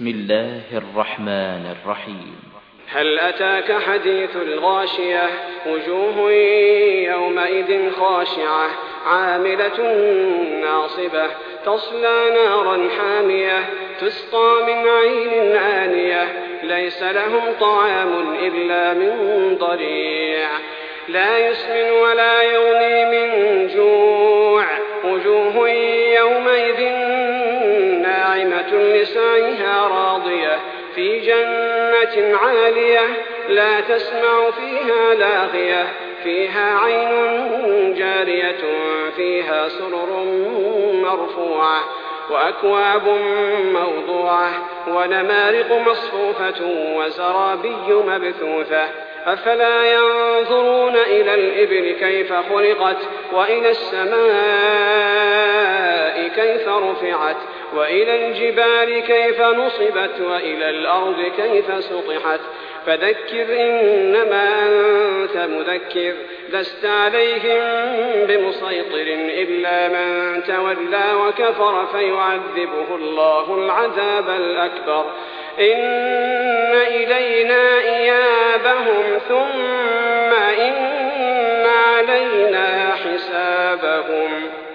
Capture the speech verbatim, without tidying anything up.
بسم الله الرحمن الرحيم. هل أتاك حديث الغاشية؟ وجوه يومئذ خاشعة عاملة ناصبة تصلى نارا حامية تسقى من عين آنية ليس لهم طعام إلا من ضريع لا يسمن ولا يغني من جوع وجوه يومئذ ناعمة لسعيها راضية في جنة عالية لا تسمع فيها لاغية فيها عين جارية فيها سرر مرفوعة وأكواب موضوعة ونمارق مصفوفة وزرابي مبثوثة أفلا ينظرون إلى الإبل كيف خلقت وإلى السماء كيف رفعت وإلى الجبال كيف نصبت وإلى الأرض كيف سطحت فذكر إنما أنت مذكر لست عليهم بمسيطر إلا من تولى وكفر فيعذبه الله العذاب الأكبر إن إلينا إيابهم ثم إن علينا حسابهم.